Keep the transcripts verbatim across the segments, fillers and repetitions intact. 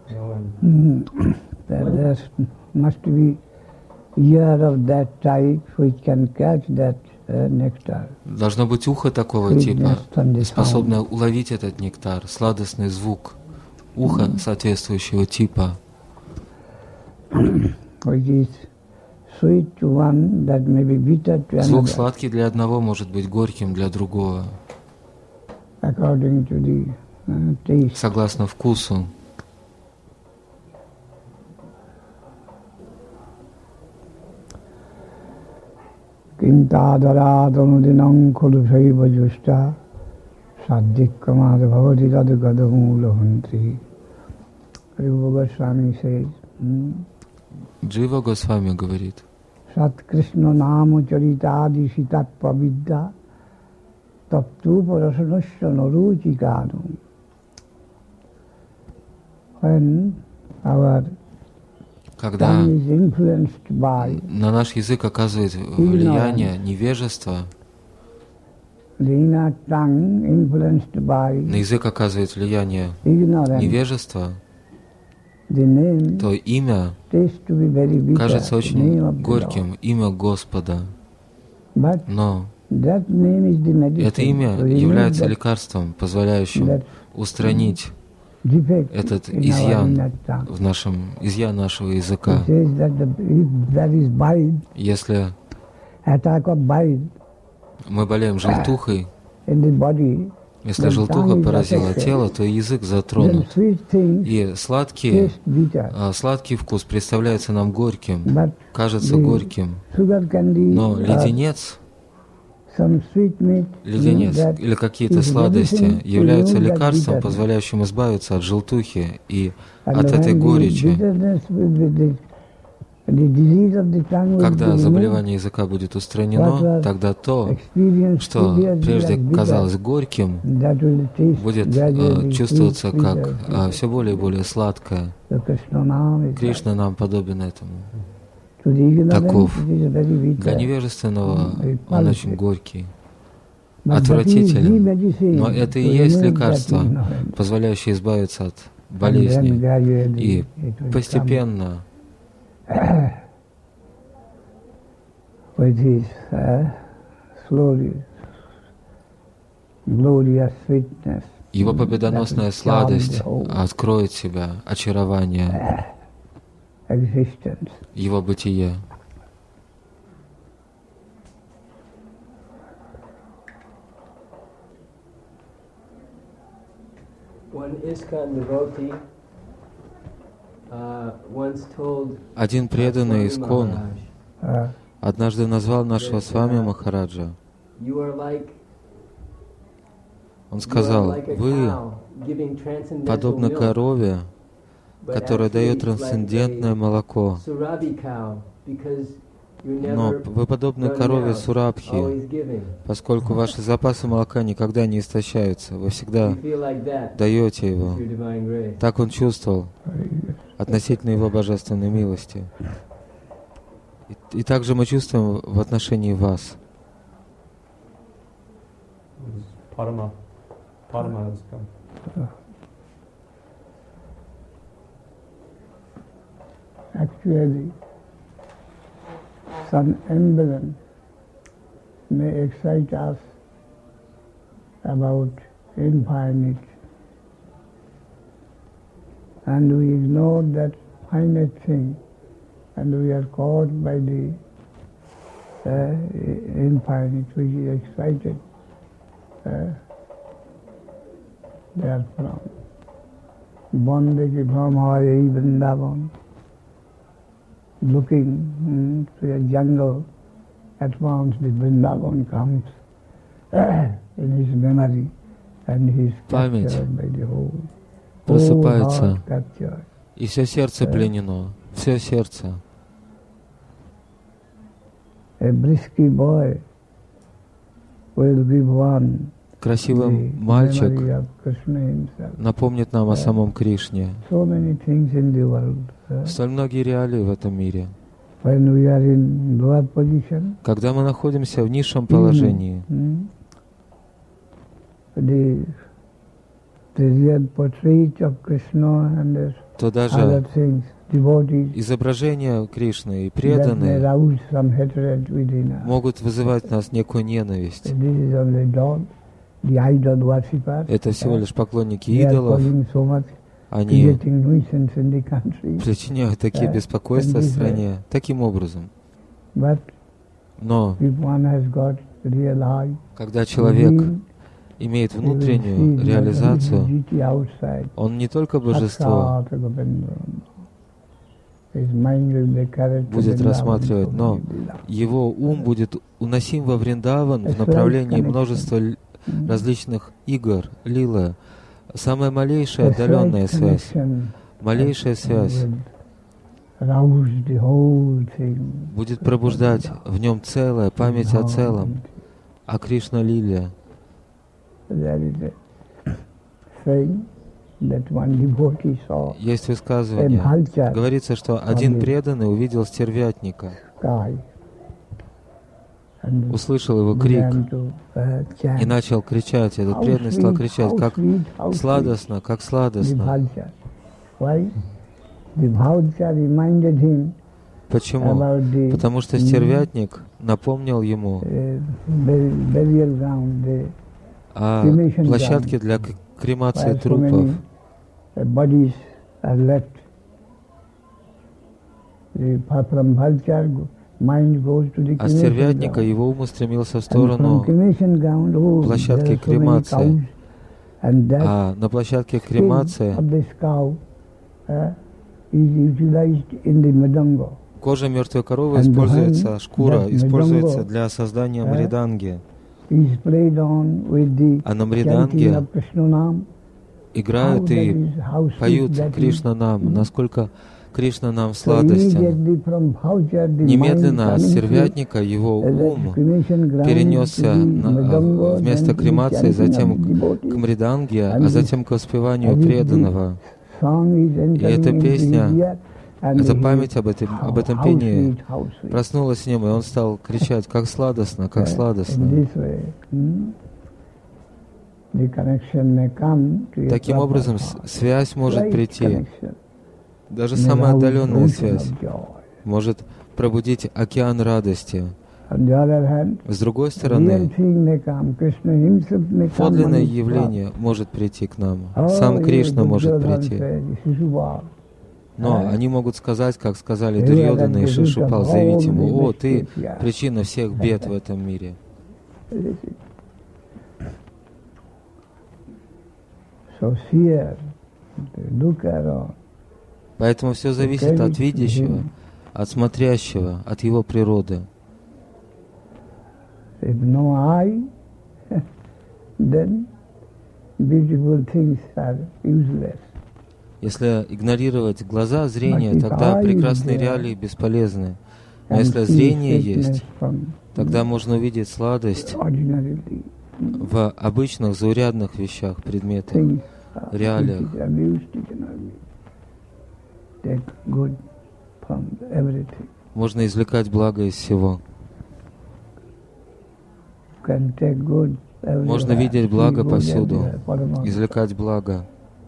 There must be ear of that type which can catch that nectar. Должно быть ухо такого типа, способное уловить этот нектар, сладостный звук. Ухо соответствующего типа. Звук сладкий для одного может быть горьким для другого. Согласно вкусу. Кинтадарадонудинам кодушайваджуста саддиккамада бхавати тадгадамулахантри. Джива Госвами says, Джива Госвами говорит, Сат Кришна Нама Чаритади Ситатва Видда Таптупа Расанашя Наручикану. When our когда на наш язык оказывает влияние невежество, на язык оказывает влияние невежество, то имя кажется очень горьким, имя Господа. Но это имя является лекарством, позволяющим устранить этот изъян в нашем, изъян нашего языка. Если мы болеем желтухой, если желтуха поразила тело, то язык затронут. И сладкий, сладкий вкус представляется нам горьким, кажется горьким. Но леденец, леденец или какие-то сладости являются лекарством, позволяющим избавиться от желтухи и от этой горечи. Когда заболевание языка будет устранено, тогда то, что прежде казалось горьким, будет э, чувствоваться как э, все более и более сладкое. Кришна нам подобен этому. Таков. Для невежественного он очень горький, отвратителен. Но это и есть лекарство, позволяющее избавиться от болезни. И постепенно его победоносная сладость откроет себя, очарование, его бытие. Один преданный Искон однажды назвал нашего с вами Махараджа. Он сказал: вы подобны корове, которая дает трансцендентное молоко. Но вы подобны корове Сурабхи, поскольку ваши запасы молока никогда не истощаются, вы всегда даете его. Так он чувствовал относительно его божественной милости. И, и также мы чувствуем в отношении вас. Actually, some emblem may excite us about infinite, and we ignore that finite thing, and we are caught by the uh, infinite, which is excited uh, therefrom. Bondage Brahmaya Vrindavan. Looking mm, to a jungle, at once the Vrindavan comes uh, in his memory, and he is captured by the whole. Просыпается, и все сердце пленено, все сердце. A brisk boy will give one. Красивый мальчик напомнит нам о самом Кришне. Столь многие реалии в этом мире. Когда мы находимся в низшем положении, то даже изображения Кришны и преданные могут вызывать в нас некую ненависть. Это всего лишь поклонники идолов. Они причиняют такие беспокойства в стране таким образом. Но когда человек имеет внутреннюю реализацию, он не только божество будет рассматривать, но его ум будет уносим во Вриндаван в направлении множества различных игр, лила. Самая малейшая отдаленная связь, малейшая связь будет пробуждать в нем целое, память о целом, о Кришна-лиле. Есть высказывание, говорится, что один преданный увидел стервятника, услышал его крик и начал кричать. Этот преданный стал кричать, как сладостно, как сладостно. Почему? Потому что стервятник напомнил ему о площадке для кремации трупов. А стервятника его ум устремился в сторону площадки кремации. А на площадке кремации кожа мертвой коровы используется, шкура используется для создания мриданги. А на мриданге играют и поют Кришна-нам, насколько Кришна нам сладостен. Немедленно от стервятника его ум перенесся на, вместо кремации, затем к мриданге, а затем к воспеванию преданного. И эта песня, эта память об этом, об этом пении проснулась в нем, и он стал кричать, как сладостно, как сладостно. Таким образом, связь может прийти. Даже самая отдаленная связь может пробудить океан радости. С другой стороны, подлинное явление может прийти к нам. Сам Кришна может прийти. Но они могут сказать, как сказали Дурьодана и Шишупал, заявить ему: «О, ты причина всех бед в этом мире». Поэтому все зависит от видящего, от смотрящего, от его природы. Если игнорировать глаза, зрение, тогда прекрасные реалии бесполезны. Но если зрение есть, тогда можно увидеть сладость в обычных заурядных вещах, предметах, реалиях. Можно извлекать благо из всего. Можно видеть благо повсюду, извлекать благо.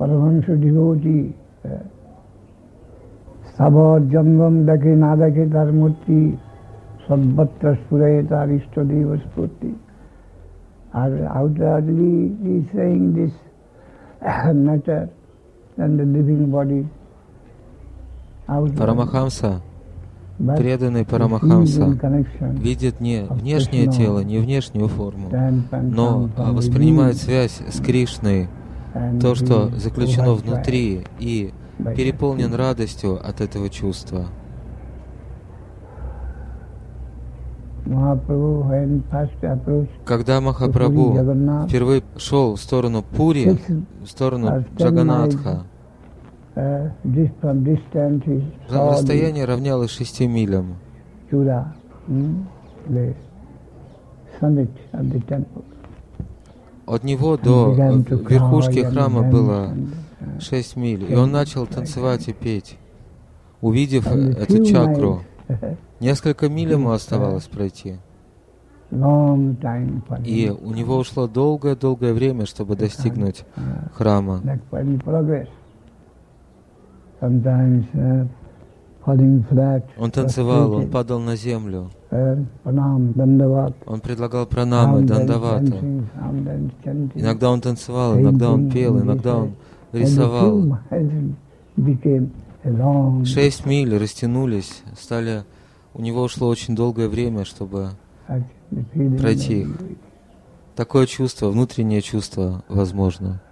Парамахамса, преданный Парамахамса, видит не внешнее тело, не внешнюю форму, но воспринимает связь с Кришной, то, что заключено внутри, и переполнен радостью от этого чувства. Когда Махапрабху впервые шел в сторону Пури, в сторону Джаганатха, расстояние равнялось шести милям. От него до верхушки храма было шесть миль, и он начал танцевать и петь. Увидев эту чакру, несколько миль ему оставалось пройти. И у него ушло долгое-долгое время, чтобы достигнуть храма. Он танцевал, он падал на землю. Он предлагал пранамы, дандавата. Иногда он танцевал, иногда он пел, иногда он рисовал. Шесть миль растянулись, стали... У него ушло очень долгое время, чтобы пройти их. Такое чувство, внутреннее чувство возможно.